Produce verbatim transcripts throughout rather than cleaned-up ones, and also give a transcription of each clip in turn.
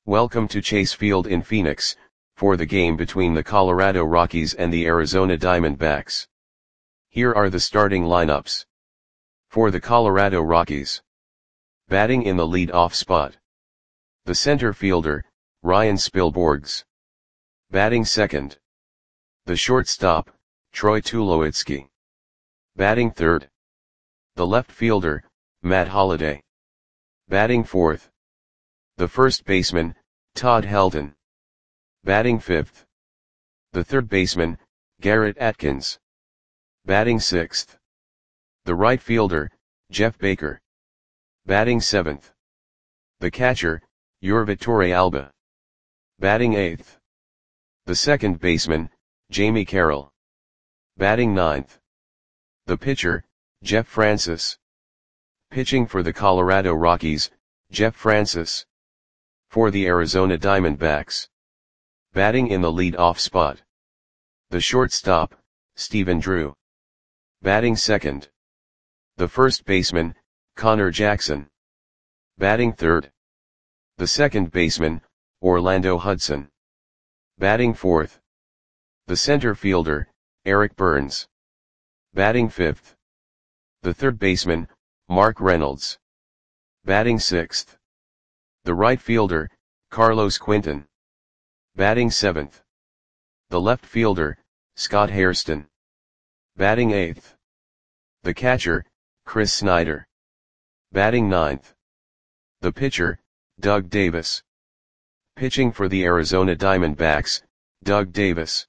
Welcome to Chase Field in Phoenix, for the game between the Colorado Rockies and the Arizona Diamondbacks. Here are the starting lineups. For the Colorado Rockies. Batting in the lead-off spot. The center fielder, Ryan Spilborghs. Batting second. The shortstop, Troy Tulowitzki. Batting third. The left fielder, Matt Holliday. Batting fourth. The first baseman, Todd Helton. Batting fifth. The third baseman, Garrett Atkins. Batting sixth. The right fielder, Jeff Baker. Batting seventh. The catcher, Yorvi Torrealba. Batting eighth. The second baseman, Jamie Carroll. Batting ninth. The pitcher, Jeff Francis. Pitching for the Colorado Rockies, Jeff Francis. For the Arizona Diamondbacks. Batting in the lead-off spot. The shortstop, Stephen Drew. Batting second. The first baseman, Connor Jackson. Batting third. The second baseman, Orlando Hudson. Batting fourth. The center fielder, Eric Burns. Batting fifth. The third baseman, Mark Reynolds. Batting sixth. The right fielder, Carlos Quinton. Batting seventh. The left fielder, Scott Hairston. Batting eighth. The catcher, Chris Snyder. Batting ninth. The pitcher, Doug Davis. Pitching for the Arizona Diamondbacks, Doug Davis.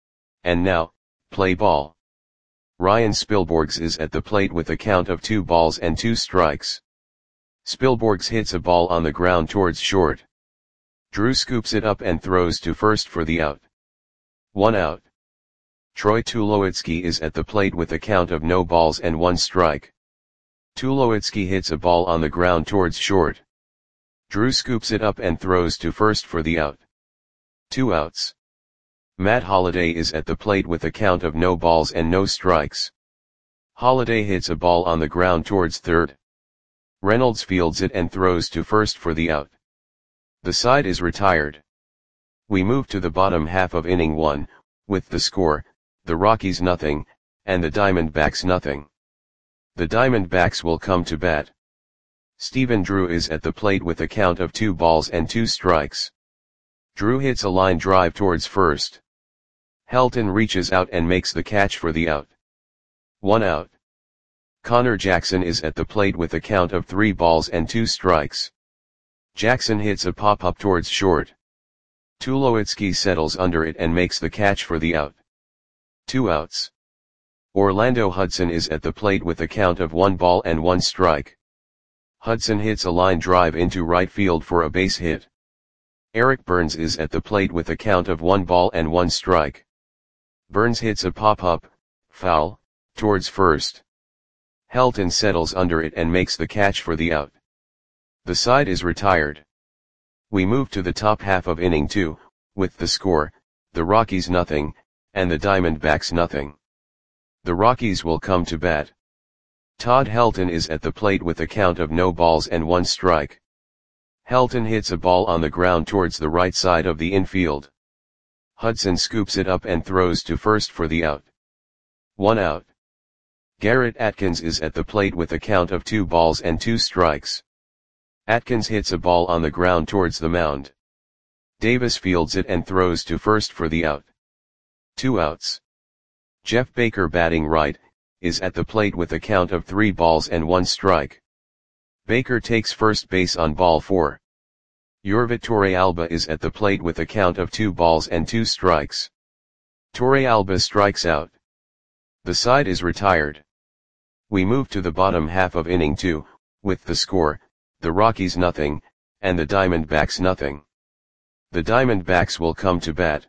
And now, play ball. Ryan Spilborghs is at the plate with a count of two balls and two strikes. Spilborghs hits a ball on the ground towards short. Drew scoops it up and throws to first for the out. One out. Troy Tulowitzki is at the plate with a count of no balls and one strike. Tulowitzki hits a ball on the ground towards short. Drew scoops it up and throws to first for the out. Two outs. Matt Holliday is at the plate with a count of no balls and no strikes. Holliday hits a ball on the ground towards third. Reynolds fields it and throws to first for the out. The side is retired. We move to the bottom half of inning one, with the score, the Rockies nothing, and the Diamondbacks nothing. The Diamondbacks will come to bat. Stephen Drew is at the plate with a count of two balls and two strikes. Drew hits a line drive towards first. Helton reaches out and makes the catch for the out. One out. Connor Jackson is at the plate with a count of three balls and two strikes. Jackson hits a pop-up towards short. Tulowitzki settles under it and makes the catch for the out. Two outs. Orlando Hudson is at the plate with a count of one ball and one strike. Hudson hits a line drive into right field for a base hit. Eric Burns is at the plate with a count of one ball and one strike. Burns hits a pop-up, foul, towards first. Helton settles under it and makes the catch for the out. The side is retired. We move to the top half of inning two, with the score, the Rockies nothing, and the Diamondbacks nothing. The Rockies will come to bat. Todd Helton is at the plate with a count of no balls and one strike. Helton hits a ball on the ground towards the right side of the infield. Hudson scoops it up and throws to first for the out. One out. Garrett Atkins is at the plate with a count of two balls and two strikes. Atkins hits a ball on the ground towards the mound. Davis fields it and throws to first for the out. Two outs. Jeff Baker, batting right, is at the plate with a count of three balls and one strike. Baker takes first base on ball four. Yorvi Torrealba is at the plate with a count of two balls and two strikes. Torrealba strikes out. The side is retired. We move to the bottom half of inning two, with the score, the Rockies nothing, and the Diamondbacks nothing. The Diamondbacks will come to bat.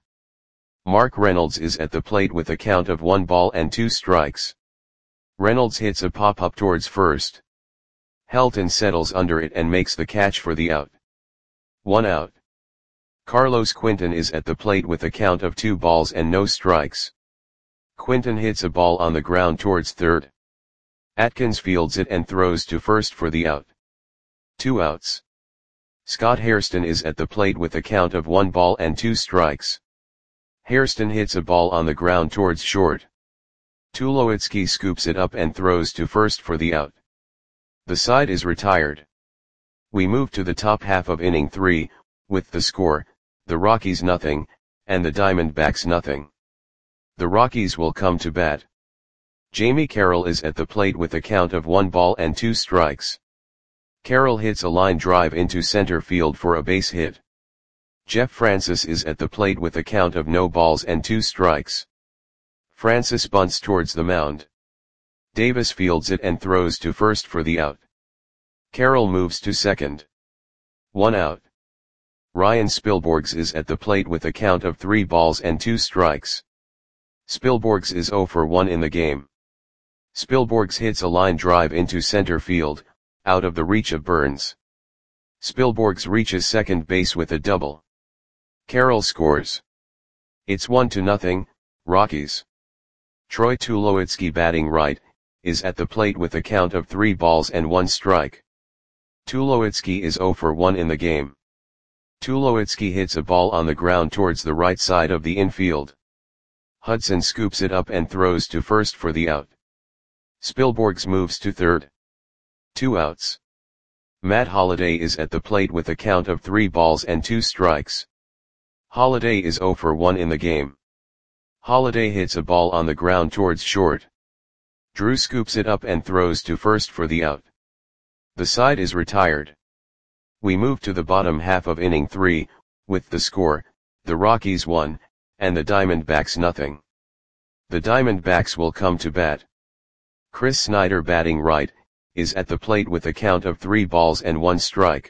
Mark Reynolds is at the plate with a count of one ball and two strikes. Reynolds hits a pop-up towards first. Helton settles under it and makes the catch for the out. One out. Carlos Quinton is at the plate with a count of two balls and no strikes. Quinton hits a ball on the ground towards third. Atkins fields it and throws to first for the out. Two outs. Scott Hairston is at the plate with a count of one ball and two strikes. Hairston hits a ball on the ground towards short. Tulowitzki scoops it up and throws to first for the out. The side is retired. We move to the top half of inning three, with the score, the Rockies nothing, and the Diamondbacks nothing. The Rockies will come to bat. Jamie Carroll is at the plate with a count of one ball and two strikes. Carroll hits a line drive into center field for a base hit. Jeff Francis is at the plate with a count of no balls and two strikes. Francis bunts towards the mound. Davis fields it and throws to first for the out. Carroll moves to second. One out. Ryan Spilborghs is at the plate with a count of three balls and two strikes. Spilborghs is zero for one in the game. Spilborghs hits a line drive into center field, out of the reach of Burns. Spilborghs reaches second base with a double. Carroll scores. It's one to nothing, Rockies. Troy Tulowitzki, batting right, is at the plate with a count of three balls and one strike. Tulowitzki is zero for one in the game. Tulowitzki hits a ball on the ground towards the right side of the infield. Hudson scoops it up and throws to first for the out. Spilborghs moves to third. Two outs. Matt Holliday is at the plate with a count of three balls and two strikes. Holliday is zero for one in the game. Holliday hits a ball on the ground towards short. Drew scoops it up and throws to first for the out. The side is retired. We move to the bottom half of inning three, with the score, the Rockies one, and the Diamondbacks nothing. The Diamondbacks will come to bat. Chris Snyder, batting right, is at the plate with a count of three balls and one strike.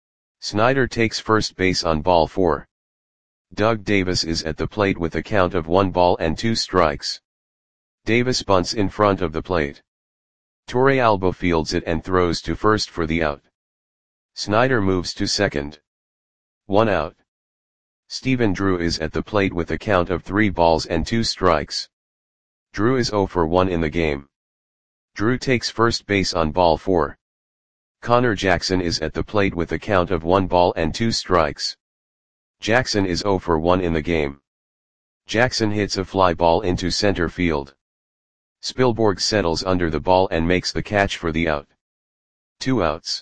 Snyder takes first base on ball four. Doug Davis is at the plate with a count of one ball and two strikes. Davis bunts in front of the plate. Torre Alba fields it and throws to first for the out. Snyder moves to second. One out. Stephen Drew is at the plate with a count of three balls and two strikes. Drew is zero for one in the game. Drew takes first base on ball four. Connor Jackson is at the plate with a count of one ball and two strikes. Jackson is zero for one in the game. Jackson hits a fly ball into center field. Spilborghs settles under the ball and makes the catch for the out. Two outs.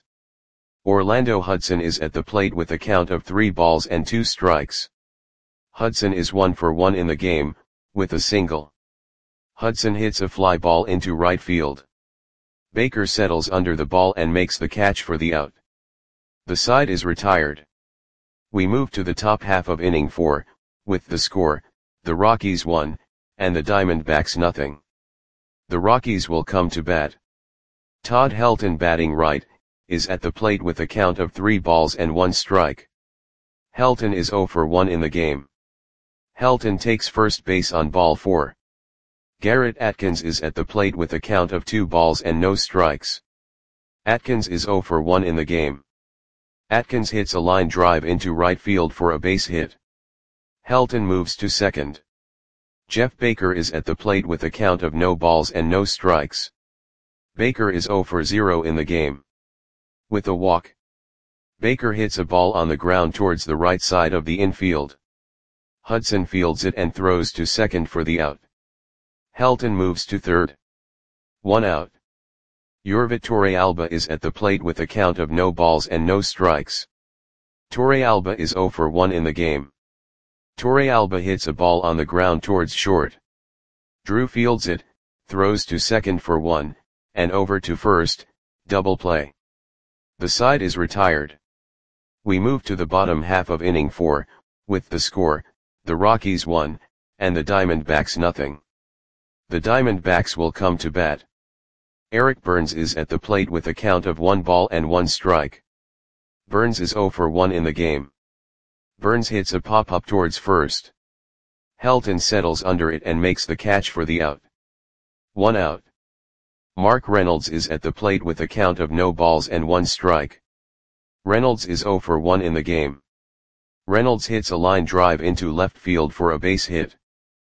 Orlando Hudson is at the plate with a count of three balls and two strikes. Hudson is one for one in the game, with a single. Hudson hits a fly ball into right field. Baker settles under the ball and makes the catch for the out. The side is retired. We move to the top half of inning four, with the score, the Rockies one, and the Diamondbacks nothing. The Rockies will come to bat. Todd Helton, batting right, is at the plate with a count of three balls and one strike. Helton is zero for one in the game. Helton takes first base on ball four. Garrett Atkins is at the plate with a count of two balls and no strikes. Atkins is zero for one in the game. Atkins hits a line drive into right field for a base hit. Helton moves to second. Jeff Baker is at the plate with a count of no balls and no strikes. Baker is zero for zero in the game. With a walk, Baker hits a ball on the ground towards the right side of the infield. Hudson fields it and throws to second for the out. Helton moves to third. One out. Yorvit Torrealba is at the plate with a count of no balls and no strikes. Torrealba is zero for one in the game. Torrealba hits a ball on the ground towards short. Drew fields it, throws to second for one, and over to first, double play. The side is retired. We move to the bottom half of inning four, with the score, the Rockies one, and the Diamondbacks nothing. The Diamondbacks will come to bat. Eric Burns is at the plate with a count of one ball and one strike. Burns is zero for one in the game. Burns hits a pop-up towards first. Helton settles under it and makes the catch for the out. One out. Mark Reynolds is at the plate with a count of no balls and one strike. Reynolds is zero for one in the game. Reynolds hits a line drive into left field for a base hit.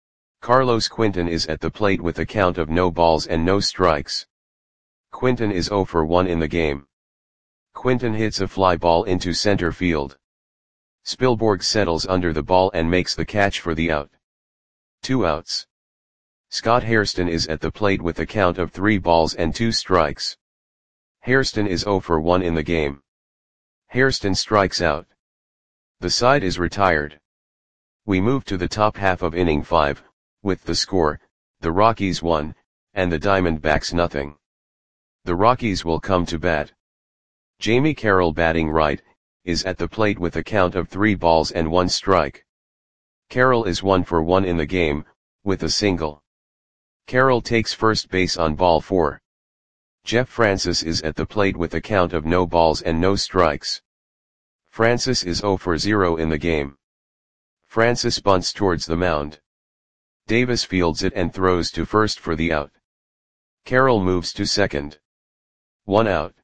Carlos Quinton is at the plate with a count of no balls and no strikes. Quinton is zero for one in the game. Quinton hits a fly ball into center field. Spilborghs settles under the ball and makes the catch for the out. Two outs. Scott Hairston is at the plate with a count of three balls and two strikes. Hairston is zero for one in the game. Hairston strikes out. The side is retired. We move to the top half of inning five, with the score, the Rockies one, and the Diamondbacks nothing. The Rockies will come to bat. Jamie Carroll, batting right, is at the plate with a count of three balls and one strike. Carroll is one for one in the game, with a single. Carroll takes first base on ball four. Jeff Francis is at the plate with a count of no balls and no strikes. Francis is zero for zero in the game. Francis bunts towards the mound. Davis fields it and throws to first for the out. Carroll moves to second. One out.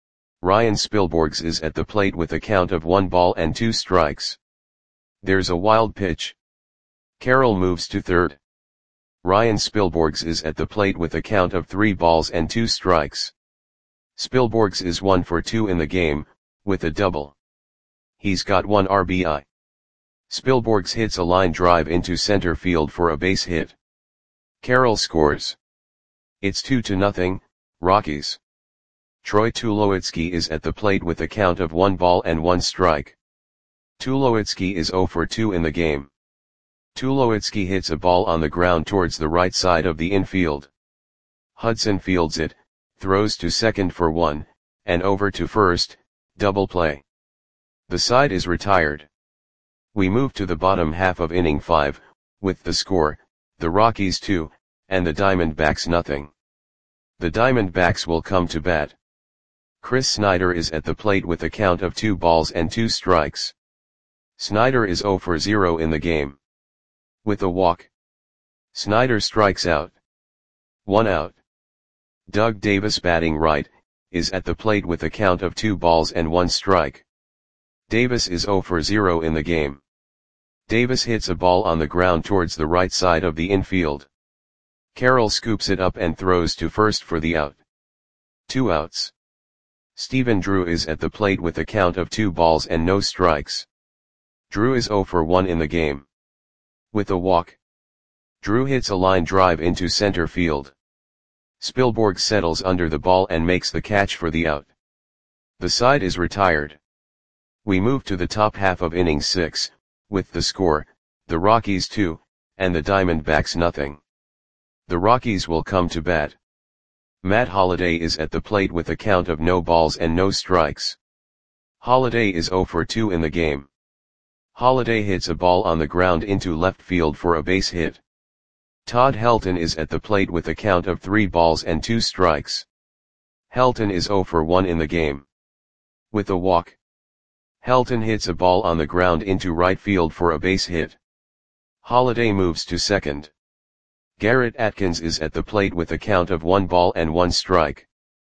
Ryan Spilborghs is at the plate with a count of one ball and two strikes. There's a wild pitch. Carroll moves to third. Ryan Spilborghs is at the plate with a count of three balls and two strikes. Spilborghs is one for two in the game, with a double. He's got one R B I. Spilborghs hits a line drive into center field for a base hit. Carroll scores. It's two to nothing, Rockies. Troy Tulowitzki is at the plate with a count of one ball and one strike. Tulowitzki is zero for two in the game. Tulowitzki hits a ball on the ground towards the right side of the infield. Hudson fields it, throws to second for one, and over to first, double play. The side is retired. We move to the bottom half of inning five, with the score, the Rockies two, and the Diamondbacks nothing. The Diamondbacks will come to bat. Chris Snyder is at the plate with a count of two balls and two strikes. Snyder is zero for zero in the game. With a walk. Snyder strikes out. One out. Doug Davis, batting right, is at the plate with a count of two balls and one strike. Davis is zero for zero in the game. Davis hits a ball on the ground towards the right side of the infield. Carroll scoops it up and throws to first for the out. Two outs. Stephen Drew is at the plate with a count of two balls and no strikes. Drew is zero for one in the game. With a walk. Drew hits a line drive into center field. Spilborghs settles under the ball and makes the catch for the out. The side is retired. We move to the top half of inning six, with the score, the Rockies two, and the Diamondbacks nothing. The Rockies will come to bat. Matt Holliday is at the plate with a count of no balls and no strikes. Holliday is zero for two in the game. Holliday hits a ball on the ground into left field for a base hit. Todd Helton is at the plate with a count of three balls and two strikes. Helton is zero for one in the game. With a walk. Helton hits a ball on the ground into right field for a base hit. Holliday moves to second. Garrett Atkins is at the plate with a count of one ball and one strike.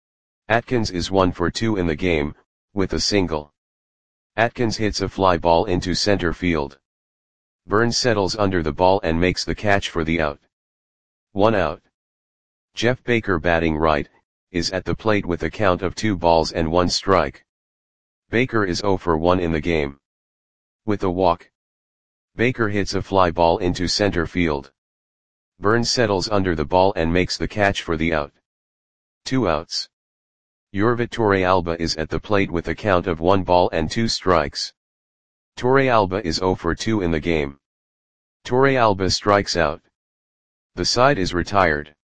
Atkins is one for two in the game, with a single. Atkins hits a fly ball into center field. Burns settles under the ball and makes the catch for the out. One out. Jeff Baker, batting right, is at the plate with a count of two balls and one strike. Baker is zero for one in the game. With a walk. Baker hits a fly ball into center field. Burns settles under the ball and makes the catch for the out. Two outs. Yorvit Torrealba is at the plate with a count of one ball and two strikes. Torrealba is zero for two in the game. Torrealba strikes out. The side is retired.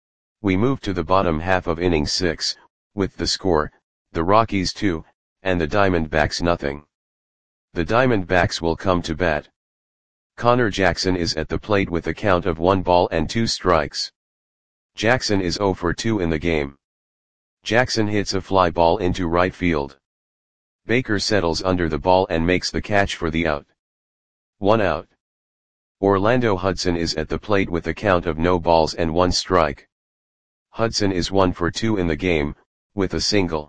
We move to the bottom half of inning six, with the score, the Rockies two, and the Diamondbacks nothing. The Diamondbacks will come to bat. Connor Jackson is at the plate with a count of one ball and two strikes. Jackson is zero for two in the game. Jackson hits a fly ball into right field. Baker settles under the ball and makes the catch for the out. One out. Orlando Hudson is at the plate with a count of no balls and one strike. Hudson is one for two in the game, with a single.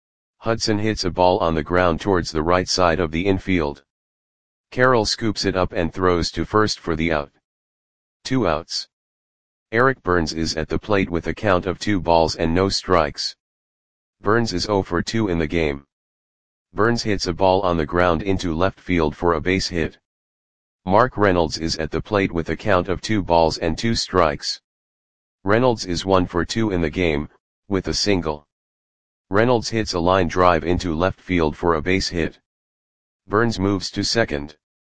Hudson hits a ball on the ground towards the right side of the infield. Carroll scoops it up and throws to first for the out. Two outs. Eric Burns is at the plate with a count of two balls and no strikes. Burns is zero for two in the game. Burns hits a ball on the ground into left field for a base hit. Mark Reynolds is at the plate with a count of two balls and two strikes. Reynolds is one for two in the game, with a single. Reynolds hits a line drive into left field for a base hit. Burns moves to second.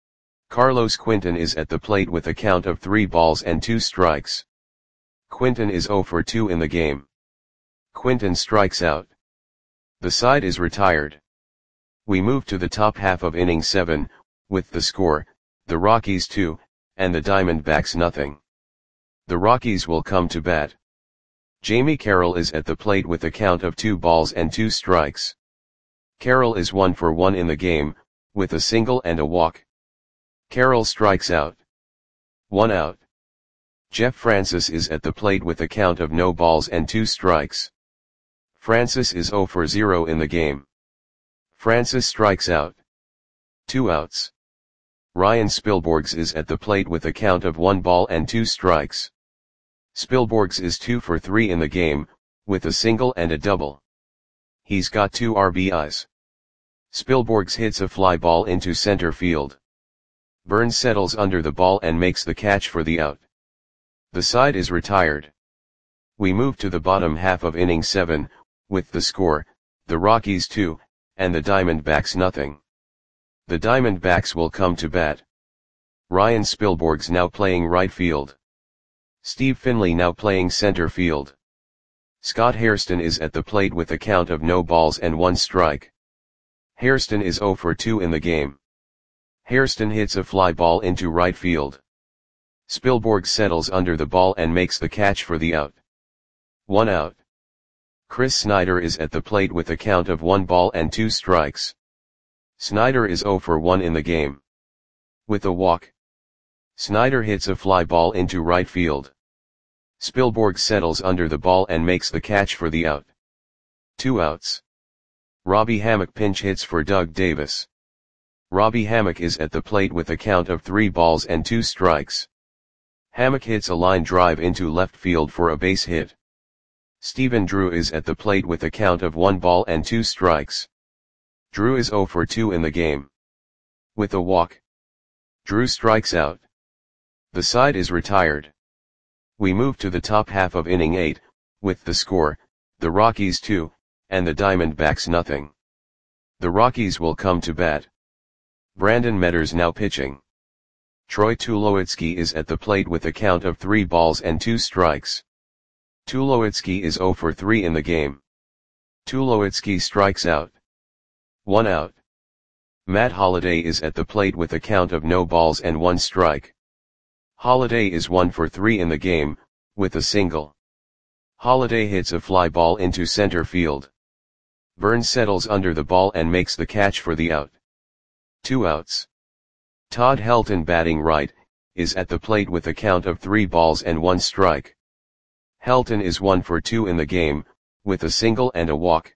Carlos Quinton is at the plate with a count of three balls and two strikes. Quinton is zero for two in the game. Quinton strikes out. The side is retired. We move to the top half of inning seven, with the score, the Rockies two, and the Diamondbacks nothing. The Rockies will come to bat. Jamie Carroll is at the plate with a count of two balls and two strikes. Carroll is one for one in the game, with a single and a walk. Carroll strikes out. One out. Jeff Francis is at the plate with a count of no balls and two strikes. Francis is zero for zero in the game. Francis strikes out. Two outs. Ryan Spilborghs is at the plate with a count of one ball and two strikes. Spilborghs is two for three in the game, with a single and a double. He's got two R B Is. Spilborghs hits a fly ball into center field. Burns settles under the ball and makes the catch for the out. The side is retired. We move to the bottom half of inning seven, with the score, the Rockies two, and the Diamondbacks nothing. The Diamondbacks will come to bat. Ryan Spilborghs now playing right field. Steve Finley now playing center field. Scott Hairston is at the plate with a count of no balls and one strike. Hairston is zero for two in the game. Hairston hits a fly ball into right field. Spilborghs settles under the ball and makes the catch for the out. One out. Chris Snyder is at the plate with a count of one ball and two strikes. Snyder is zero for one in the game. With a walk. Snyder hits a fly ball into right field. Spilborghs settles under the ball and makes the catch for the out. Two outs. Robbie Hammock pinch hits for Doug Davis. Robbie Hammock is at the plate with a count of three balls and two strikes. Hammock hits a line drive into left field for a base hit. Stephen Drew is at the plate with a count of one ball and two strikes. Drew is zero for two in the game. With a walk. Drew strikes out. The side is retired. We move to the top half of inning eight, with the score, the Rockies two, and the Diamondbacks nothing. The Rockies will come to bat. Brandon Metters now pitching. Troy Tulowitzki is at the plate with a count of three balls and two strikes. Tulowitzki is zero for three in the game. Tulowitzki strikes out. One out. Matt Holliday is at the plate with a count of no balls and one strike. Holliday is one for three in the game, with a single. Holliday hits a fly ball into center field. Burns settles under the ball and makes the catch for the out. Two outs. Todd Helton batting right, is at the plate with a count of three balls and one strike. Helton is one for two in the game, with a single and a walk.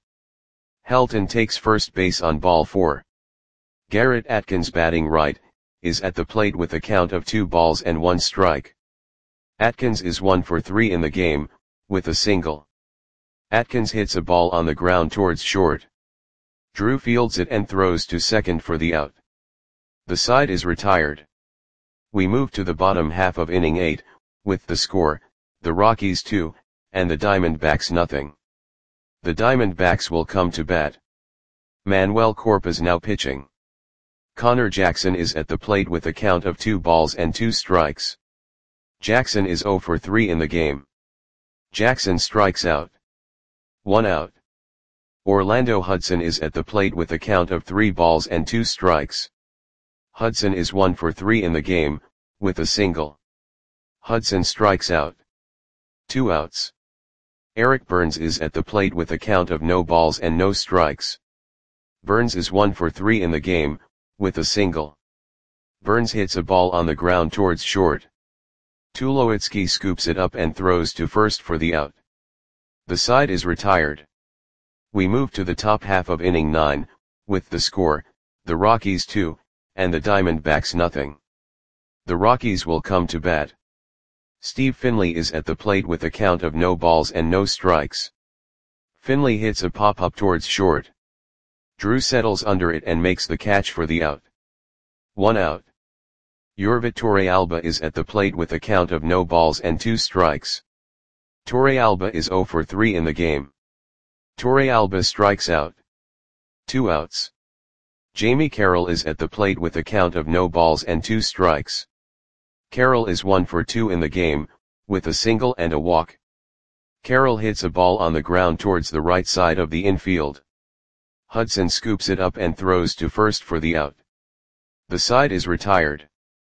Helton takes first base on ball four. Garrett Atkins batting right, is at the plate with a count of two balls and one strike. Atkins is one for three in the game, with a single. Atkins hits a ball on the ground towards short. Drew fields it and throws to second for the out. The side is retired. We move to the bottom half of inning eight, with the score, the Rockies two, and the Diamondbacks nothing. The Diamondbacks will come to bat. Manuel Corpus now pitching. Connor Jackson is at the plate with a count of two balls and two strikes. Jackson is zero for three in the game. Jackson strikes out. One out. Orlando Hudson is at the plate with a count of three balls and two strikes. Hudson is one for three in the game, with a single. Hudson strikes out. Two outs. Eric Burns is at the plate with a count of no balls and no strikes. Burns is one for three in the game, with a single. Burns hits a ball on the ground towards short. Tulowitzki scoops it up and throws to first for the out. The side is retired. We move to the top half of inning nine, with the score, the Rockies two, and the Diamondbacks nothing. The Rockies will come to bat. Steve Finley is at the plate with a count of no balls and no strikes. Finley hits a pop-up towards short. Drew settles under it and makes the catch for the out. One out. Yorvit Torrealba is at the plate with a count of no balls and two strikes. Torrealba is zero for three in the game. Torrealba strikes out. Two outs. Jamie Carroll is at the plate with a count of no balls and two strikes. Carroll is one for two in the game, with a single and a walk. Carroll hits a ball on the ground towards the right side of the infield. Hudson scoops it up and throws to first for the out. The side is retired.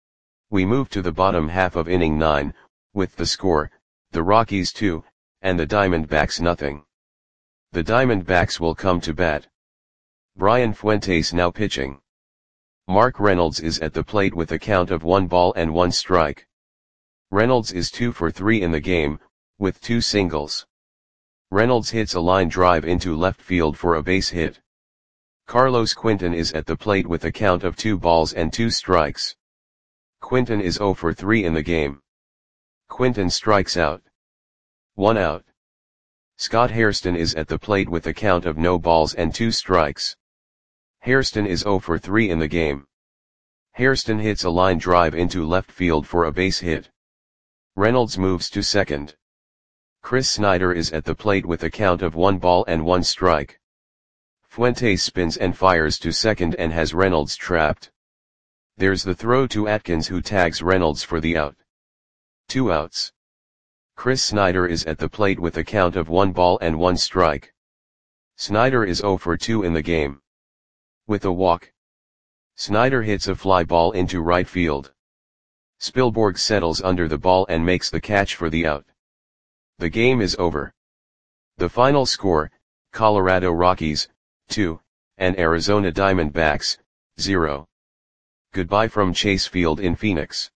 We move to the bottom half of inning nine, with the score, the Rockies two, and the Diamondbacks nothing. The Diamondbacks will come to bat. Brian Fuentes now pitching. Mark Reynolds is at the plate with a count of one ball and one strike. Reynolds is two for three in the game, with two singles. Reynolds hits a line drive into left field for a base hit. Carlos Quinton is at the plate with a count of two balls and two strikes. Quinton is zero for three in the game. Quinton strikes out. One out. Scott Hairston is at the plate with a count of no balls and two strikes. Hairston is zero for three in the game. Hairston hits a line drive into left field for a base hit. Reynolds moves to second. Chris Snyder is at the plate with a count of one ball and one strike. Fuentes spins and fires to second and has Reynolds trapped. There's the throw to Atkins, who tags Reynolds for the out. Two outs. Chris Snyder is at the plate with a count of one ball and one strike. Snyder is zero for two in the game. With a walk. Snyder hits a fly ball into right field. Spielborg settles under the ball and makes the catch for the out. The game is over. The final score, Colorado Rockies, two, and Arizona Diamondbacks, zero. Goodbye from Chase Field in Phoenix.